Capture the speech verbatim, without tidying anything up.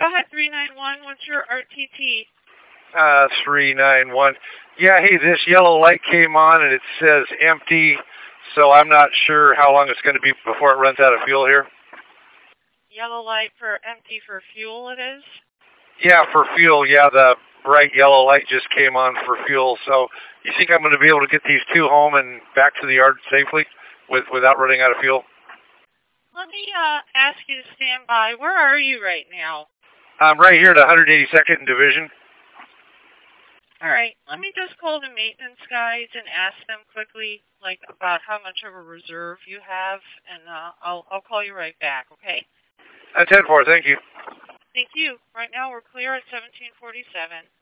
Go ahead, three nine one. What's your R T T? Uh, three nine one. Yeah, hey, this yellow light came on and it says empty, so I'm not sure how long it's going to be before it runs out of fuel here. Yellow light for empty for fuel it is? Yeah, for fuel, yeah, the bright yellow light just came on for fuel, so you think I'm going to be able to get these two home and back to the yard safely with without running out of fuel? Let me uh, ask you to stand by. Where are you right now? I'm right here at one hundred eighty-second Division. All right, let me just call the maintenance guys and ask them quickly, like, about how much of a reserve you have, and uh, I'll I'll call you right back, okay? Uh, ten four, thank you. Thank you. Right now we're clear at seventeen forty-seven.